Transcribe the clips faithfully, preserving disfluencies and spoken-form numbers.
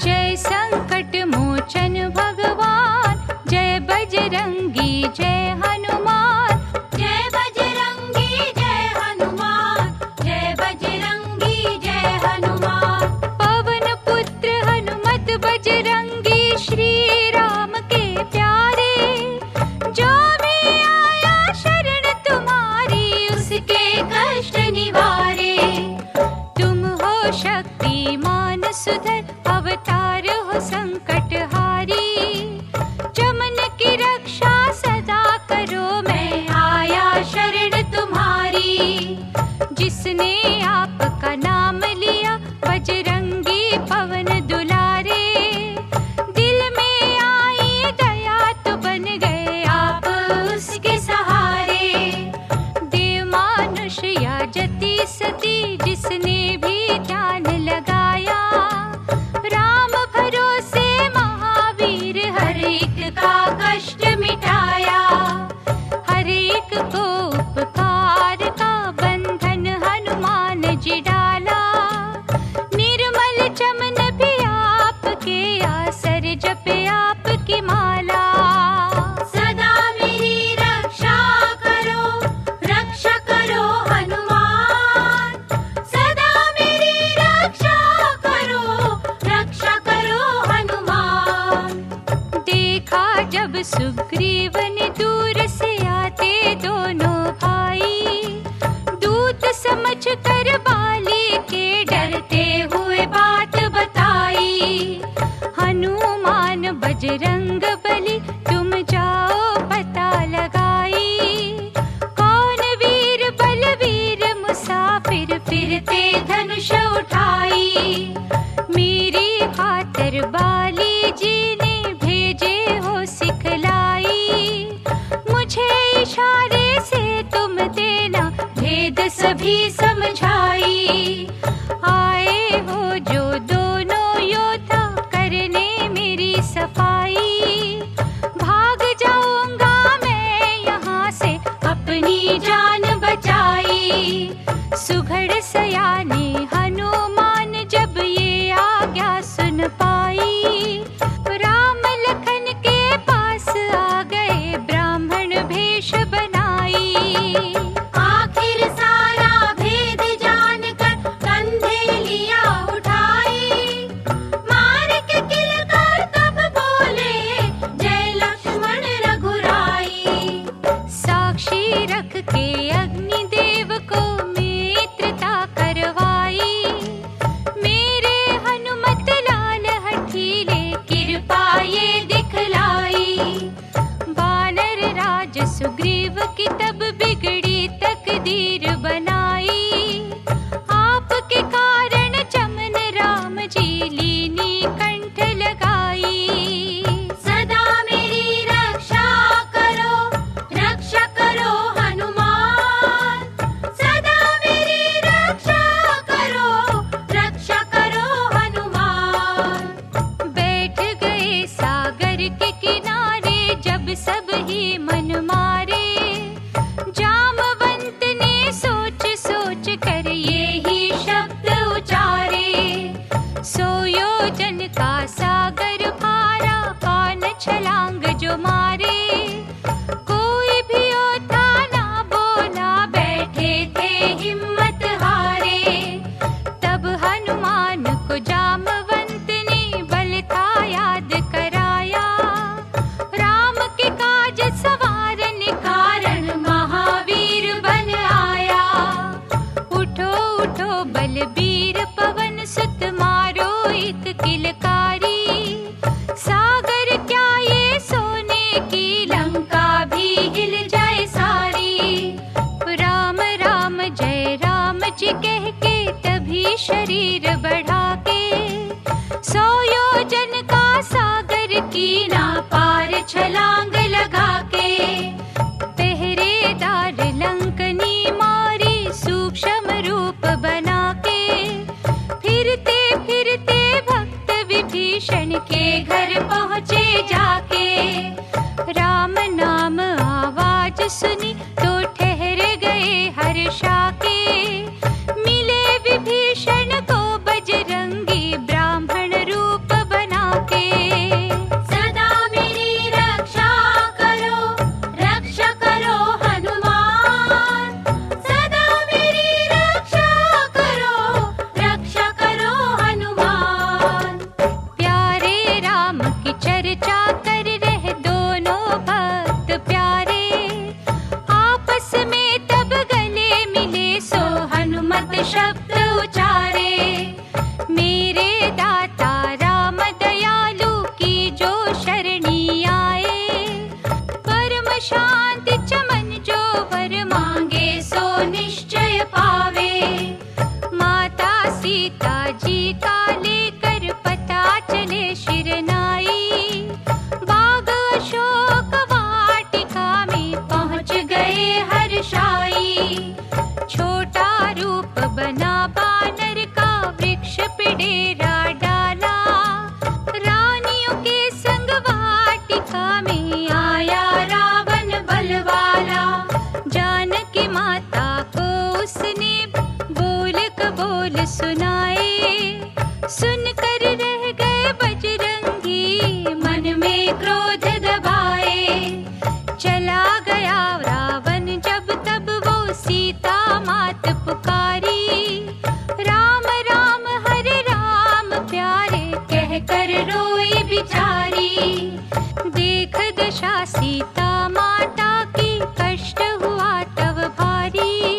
जय संकट मोचन भगवान, जय बजरंगी जय हनुमान। जय बजरंगी जय हनुमान, जय बजरंगी जय हनुमान। पवन पुत्र हनुमत बजरंगी, श्री राम के प्यारे। जो भी आया शरण तुम्हारी, उसके कष्ट निवारे। तुम हो शक्तिमान सुधर, अवतार हो संकट हारी। चमन की रक्षा सदा करो, मैं आया शरण तुम्हारी। जिसने आपका नाम लिया, बजरंगी पवन दुलारे। दिल में आई दया तो बन गए आप उसके सहारे। देव मानुष या जति सती, जिसने भी ध्यान लगाया। राम भरोसे महावीर, हर एक का कष्ट मिटाया। हर एक को उपकार का बंधन हनुमान जी डाला। निर्मल चमन भी आपके आसर, जपे आपकी माला। सदा मेरी रक्षा करो, रक्षा करो हनुमान। सदा मेरी रक्षा करो, रक्षा करो हनुमान। देखा जब सुग्रीव ने दूर से आते दोनों भाई, दूत समझ कर बाली के डरते हुए बात बताई। हनुमान बजरंग बली, तुम जाओ पता लगाई। कौन वीर बलवीर मुसाफिर, फिरते धनुष उठाई। मेरी खातिर बाली जी ने भेजे हो सिखलाई। मुझे इशारे से तुम देना, भेद सभी समझाई। आए हो जो दोनों योद्धा, करने मेरी सफाई। भाग जाऊंगा मैं यहाँ से, अपनी जान बचाई। सुघड़ सयाने हनुमान, जब ये आज्ञा सुन पाई। राम लखन के पास आ गए, ब्राह्मण भेष बनाई। आखिर सारा भेद जानकर, कंधे लिया उठाई। मार के किलकार तब बोले, जय लक्ष्मण रघुराई। साक्षी रख के अग्निदेव को मित्रता करवाई। मेरे हनुमत लाल हठीले, कृपा ये दिखलाई। वानर राज सुग्रीव की तब बिगड़ी तकदीर बनाई। आपके कारण चमन राम जी लीनी कंठ लगाई। सदा मेरी रक्षा करो, रक्षा करो हनुमान। सदा मेरी रक्षा करो, रक्षा करो हनुमान। बैठ गए सागर के किनारे, जब सब ही मन मारे। जामवंत ने सोच सोच कर ये ही शब्द उचारे। सौ योजन का सागर भारा, कौन छलांग जो मारे। कोई भी योद्धा ना बोला, बैठे थे हिम्मत हारे। तब हनुमान को जामवंत ने बल था याद कराया। राम के काज सवारने कारण, महावीर बन आया। उठो उठो बलबीर पवन सुत, मारो एक किलकारी। सागर क्या ये सोने की लंका, भी हिल जाए सारी। राम राम जय राम जी कह के, तभी शरीर बढ़ा के। सौ योजन का सागर की ना पार, छलांग लगा के। पहरेदार लंकनी मारी, सूक्ष्म रूप बना के। फिरते फिरते भक्त विभीषण के घर पहुँचे जाके। राम नाम आवाज सुनी, तो ठहर गए हर्षा के। मिले विभीषण को बजरंगी, ब्राह्मण रूप बना कर रोई बिचारी। देख दशा सीता माता की, कष्ट हुआ तब भारी।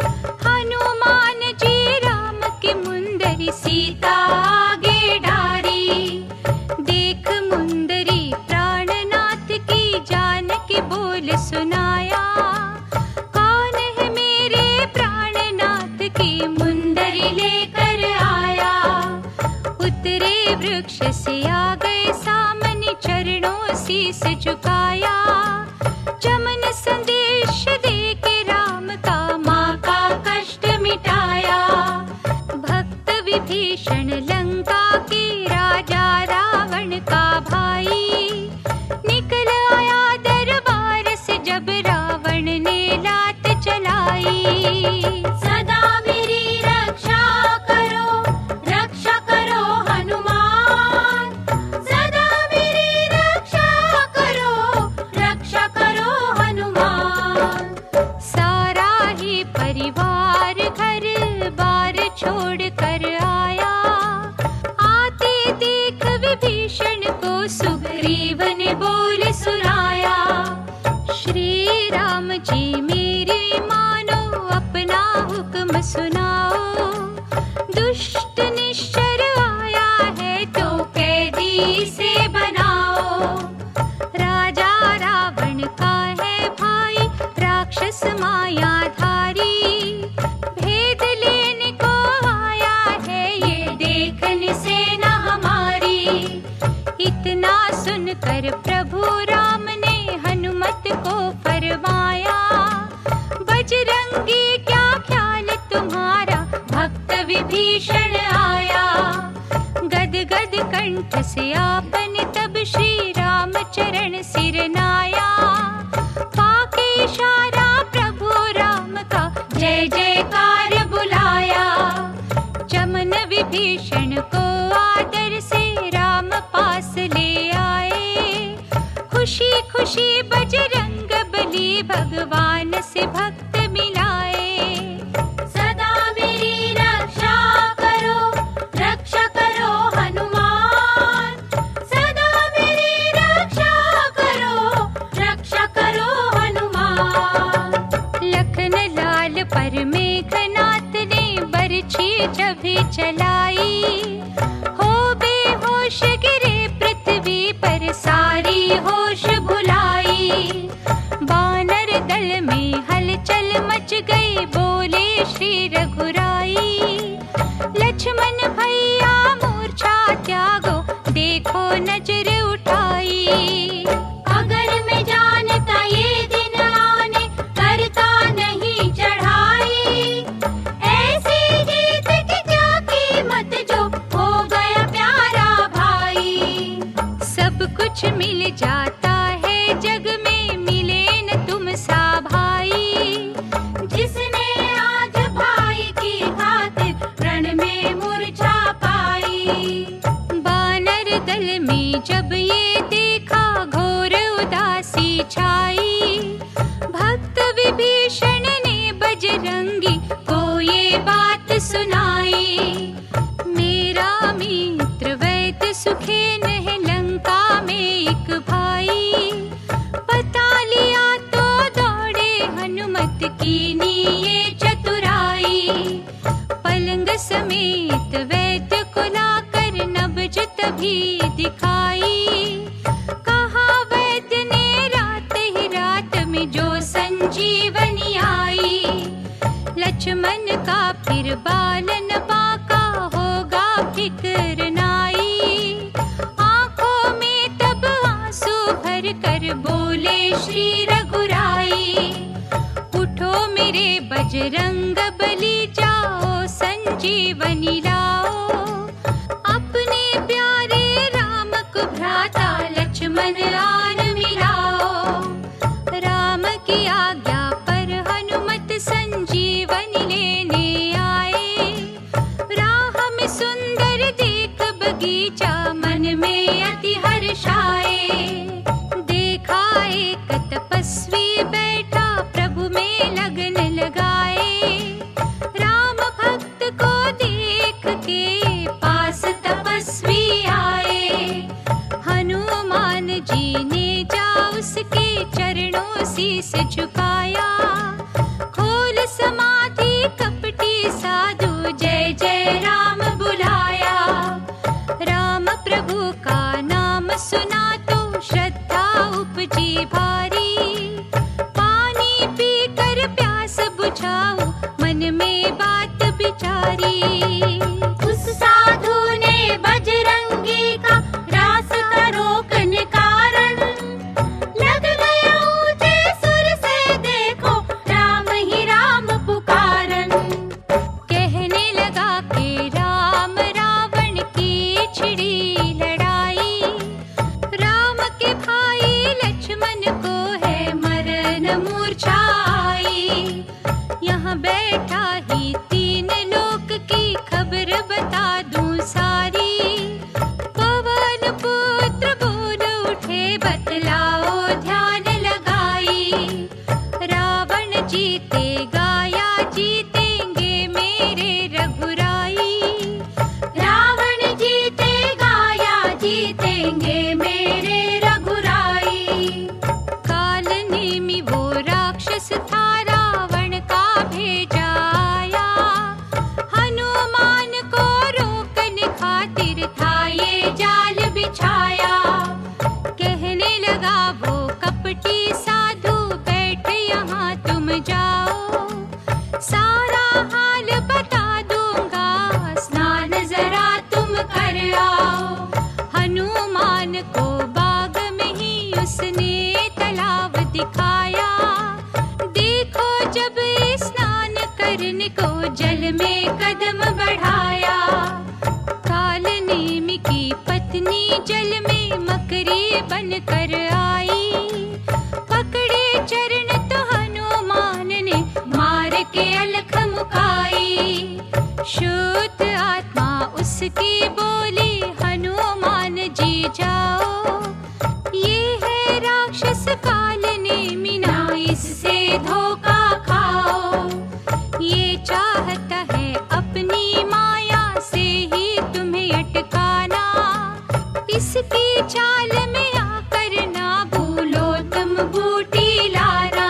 हनुमान जी राम की मुंदरी, सीता आगे डारी। देख मुंदरी प्राणनाथ की, जानकी बोल सुनाया। कौन है मेरे प्राणनाथ की, मुंदरी लेकर आया। उतरे वृक्ष से आ गए सामने, चरणों शीस झुकाया। चमन संदेश दे के राम का, माँ का कष्ट मिटाया। भक्त विभीषण लंका के, राजा रावण का भाई। निकल आया दरबार से जब रावण ने लात चलाई। सदा मेरी रक्षा करो, रक्षा करो हनुमान। सदा मेरी रक्षा करो, रक्षा करो हनुमान। सारा ही परिवार घर बार छोड़ कर आया। आते देख विभीषण को, सुग्रीव ने बोल सुनाया। श्री राम जी मेरी मानो, अपना हुक्म सुनाओ। दुष्ट निश्चर आया है तो कैदी से बनाओ। राजा रावण का है भाई, राक्षस मायाधारी। भेद लेने को आया है, ये देखने से न हमारी। इतना सुनकर प्रभु राम ने हनुमत को फरमाया। बजरंगी क्या ख्याल तुम्हारा, भक्त विभीषण आया। गद गद कंठ से आपने तब श्री राम चरण सिर नाया। पाके इशारा प्रभु राम का, जय जयकार बुलाया। चमन विभीषण को आदर से राम पास ले आए। खुशी खुशी बजरंग बली, भगवान से भक्त मिलाए। सदा मेरी रक्षा करो, रक्षा करो हनुमान। सदा मेरी रक्षा करो, रक्षा करो हनुमान। लखन लाल पर मेघनाथ ने, बरछी जभी चलाई। हो बेहोश गिरे पृथ्वी पर, सारी होश भुलाई। बानर दल में हलचल मच गई, बोले श्री रघुराई। लक्ष्मण भैया मूर्छा त्यागो, देखो नजर उठाई। अगर मैं जानता ये दिन आने, करता नहीं चढ़ाई। ऐसी जीत की क्या कीमत, जो हो गया प्यारा भाई। सब कुछ मिल जाता है जग में, मिले न तुम सा भाई। जिसने आज भाई की खातिर रण में मूर्छा पाई। बानर दल में जब ये देखा, घोर उदासी छाई। भक्त विभीषण ने बजरंगी को ये बात सुनाई। मेरा मित्र वैद्य सुखेन है, लंका में एक भाई। पता लिया तो दौड़े हनुमत की ये चतुराई। पलंग समेत वैद्य को लाकर, नब्ज तभी दिखाई। कहा वैद्य ने रात ही रात में, जो संजीवनी आई। लक्ष्मण का फिर बालन बाका, होगा फिक्र नाई। आंखों में तब आंसू भर कर, बोले श्री रघुराई। उठो मेरे बजरंग बली, जाओ संजीवनी लाओ। अपने प्यारे राम को भ्राता, लक्ष्मण आन मिलाओ। राम की आज्ञा पर हनुमत, संजीवनी लेने आए। राह में सुंदर देख बगीचा, मन में अति हर्षाए। देखा एक तपस्वी नाम सुना तो श्रद्धा उपजी भारी। पानी पीकर प्यास बुझाओ, मन में बात विचारी। उस साधु ने बजरंगी का रास्ता रोकने कारण, लग गया ऊंचे सुर से देखो राम ही राम पुकारन। कहने लगा कि राम रावण की छिड़ी लड़ाई, राम के भाई लक्ष्मण को है मरण मूर्छा आई। यहाँ बैठा ही तीन लोक की खबर बता दूं सारी। पवन पुत्र बोल उठे बतलाओ ध्यान लगाई। रावण जीतेगा या जीतेंगे मेरे रघुराई। रावण जीतेगा या जीतेंगे मेरे रघुराई। काल नेमि वो राक्षस था रावण का भेजा आया। हनुमान को रोकने खातिर था ये जाल बिछाया। कहने लगा वो कपटी साधु बैठ यहाँ तुम जाओ। सारा हाल बता दूंगा, स्नान जरा तुम कर आओ। हनुमान को बाग में ही उसने तालाब दिखाया। देखो जब स्नान करने को जल में कदम बढ़ाया। काल नेमि की पत्नी जल में मकरी बनकर आई। पकड़े चरण तो हनुमान ने मार के अलख मुकाई। शुद्ध आत्मा उसकी बोली हनुमान जी जाओ। ये है राक्षस काल नेमि, ना इससे धोखा खाओ। ये चाहता है अपनी माया से ही तुम्हें अटकाना। इसकी चाल में आकर ना भूलो तुम बूटी लाना।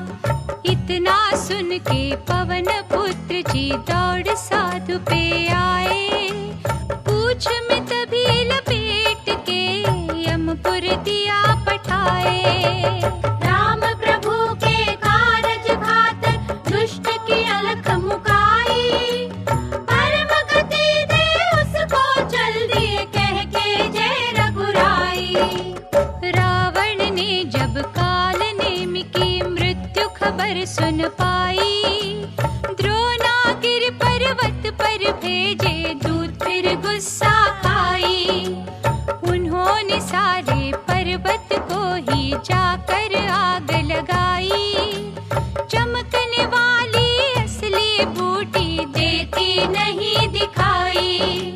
इतना सुन के पवन पुत्र जी दौड़ साधु पे आए। पूछ में तभी लपेट के यमपुर दिया पठाए। राम प्रभु के कारज खातर दुष्ट की अलख मुकाई। परम गति दे उसको जल्दी कह के जय रघुराई। रावण ने जब काल नेमि की मृत्यु खबर सुन पाई। द्रोणागिरि पर्वत पर भेजे दूत फिर गुस्सा खाई। उन्होंने सारे पर्वत को ही जाकर आग लगाई। चमकने वाली असली बूटी देती नहीं दिखाई।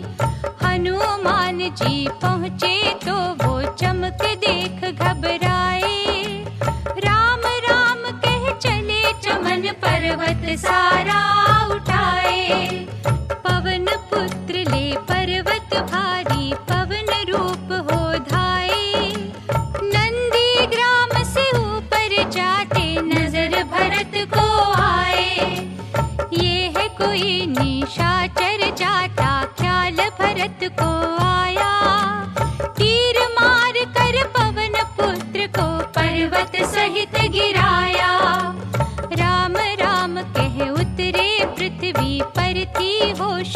हनुमान जी पहुँचे तो वो चमक देख घबराए। राम राम कह चले चमन पर्वत सारा उठाए। पवन पुत्र ले पर्वत भारी, पवन रूप हो धाये। नंदी ग्राम से ऊपर जाते नजर भरत को आए। ये है कोई निशाचर जाता ख्याल भरत को आया। तीर मार कर पवन पुत्र को पर्वत सहित गिराया। राम राम कह उतरे पृथ्वी पर थी होश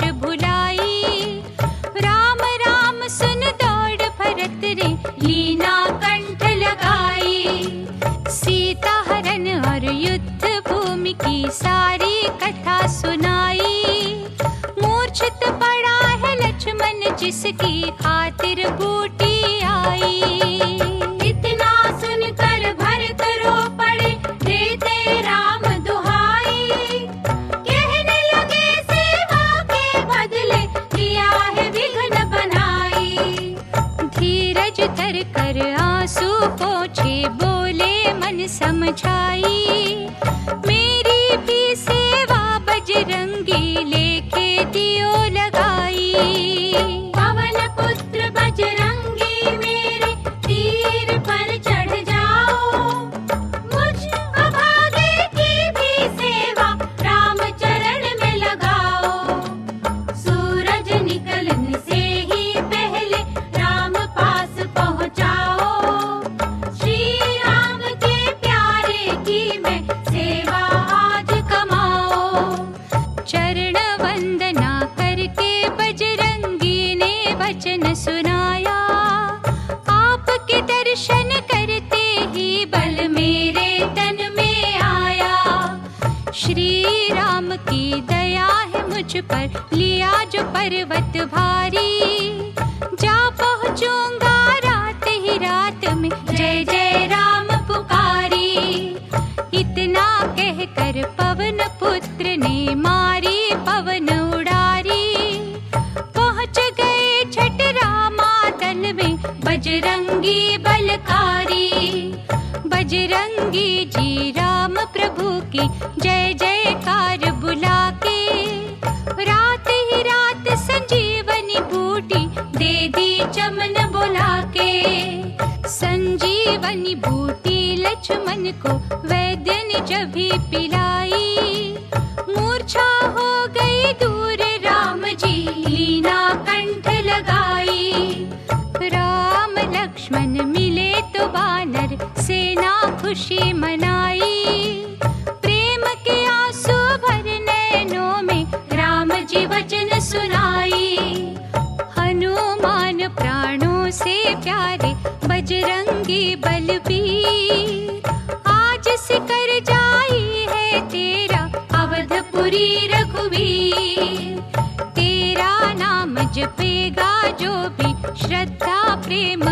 भुलाई। राम राम सुन दौड़ भरत रे लीना कंठ लगाई। सीता हरण और युद्ध भूमि की सारी कथा सुनाई। मूर्छित पड़ा है लक्ष्मण जिसकी खातिर बूटी आई। इतना सुनकर भरत रो पड़े, देते राम दुहाई। कहने लगे सेवा के बदले किया है विघ्न बनाई। धीरज धर कर आंसू पोंछे बोले मन समझाई। मेरी भी सेवा बजरंगी लेके दियो लगाई। पवन पुत्र बजरंगी मेरे तीर पर चढ़ जाओ। मुझ अभागे की भी सेवा राम चरण में लगाओ। सूरज निकलने से ही पहले राम पास पहुँच दया है मुझ पर, लिया जो पर्वत भारी। जा पहुँचूंगा रात ही रात में, जय जय राम पुकारी। इतना कहकर पवन पुत्र ने मारी पवन उड़ारी। पहुँच गए छठ रामा दल में, बजरंगी बलकारी। बजरंगी जी राम प्रभु की जय जयकार बुला के, रात ही रात संजीवनी बूटी दे दी चमन बुला के। संजीवनी बूटी लक्ष्मण को वैद्य ने जब भी पिलाई, मूर्छा हो गई दूर राम जी लीना कंठ लगाई। राम लक्ष्मण मिले तो वानर सेना खुशी मनाई। प्रेम के आंसू भर नैनों में राम जी वचन सुनाई। हनुमान प्राणों से प्यारे बजरंगी बलबीर, आज सिकर जाई है तेरा अवधपुरी रघुवीर। तेरा नाम जपेगा जो भी श्रद्धा प्रेम